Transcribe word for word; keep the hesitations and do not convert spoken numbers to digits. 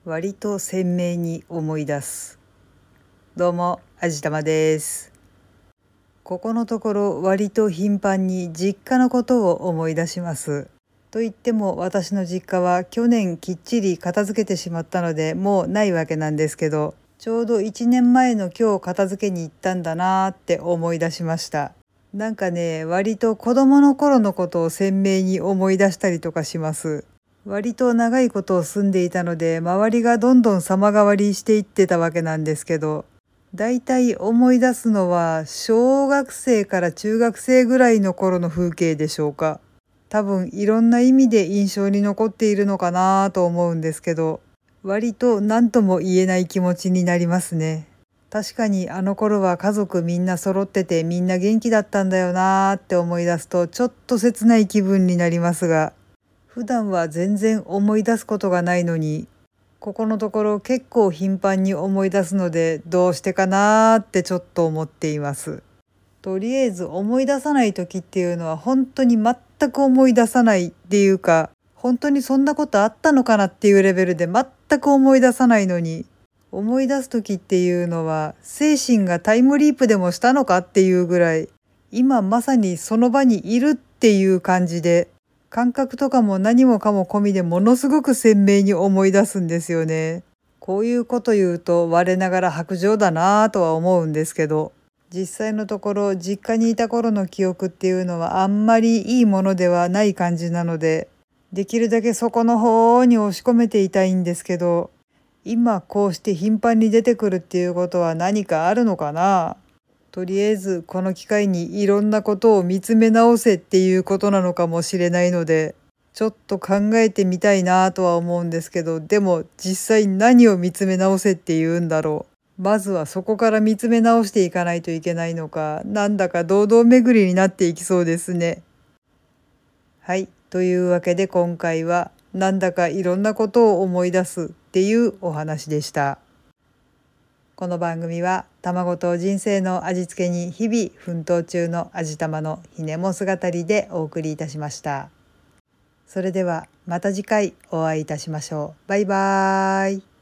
割と鮮明に思い出す。どうも、あじたまです。ここのところ割と頻繁に実家のことを思い出します。と言っても私の実家は去年きっちり片付けてしまったのでもうないわけなんですけど、ちょうどいちねんまえの今日片付けに行ったんだなーって思い出しました。なんかね、割と子供の頃のことを鮮明に思い出したりとかします。割と長いことを住んでいたので、周りがどんどん様変わりしていってたわけなんですけど、だいたい思い出すのは小学生から中学生ぐらいの頃の風景でしょうか。多分いろんな意味で印象に残っているのかなと思うんですけど、割と何とも言えない気持ちになりますね。確かにあの頃は家族みんな揃っててみんな元気だったんだよなーって思い出すとちょっと切ない気分になりますが、普段は全然思い出すことがないのに、ここのところ結構頻繁に思い出すのでどうしてかなーってちょっと思っています。とりあえず思い出さない時っていうのは本当に全く思い出さないっていうか、本当にそんなことあったのかなっていうレベルで全く思い出さないのに、思い出す時っていうのは精神がタイムリープでもしたのかっていうぐらい、今まさにその場にいるっていう感じで、感覚とかも何もかも込みでものすごく鮮明に思い出すんですよね。こういうこと言うと我ながら薄情だなぁとは思うんですけど、実際のところ実家にいた頃の記憶っていうのはあんまりいいものではない感じなので、できるだけそこの方に押し込めていたいんですけど、今こうして頻繁に出てくるっていうことは何かあるのかな。とりあえずこの機会にいろんなことを見つめ直せっていうことなのかもしれないので、ちょっと考えてみたいなとは思うんですけど、でも実際何を見つめ直せっていうんだろう。まずはそこから見つめ直していかないといけないのか、なんだか堂々巡りになっていきそうですね。はい、というわけで今回はなんだかいろんなことを思い出すっていうお話でした。この番組は卵と人生の味付けに日々奮闘中の味玉のひねも姿りでお送りいたしました。それではまた次回お会いいたしましょう。バイバーイ。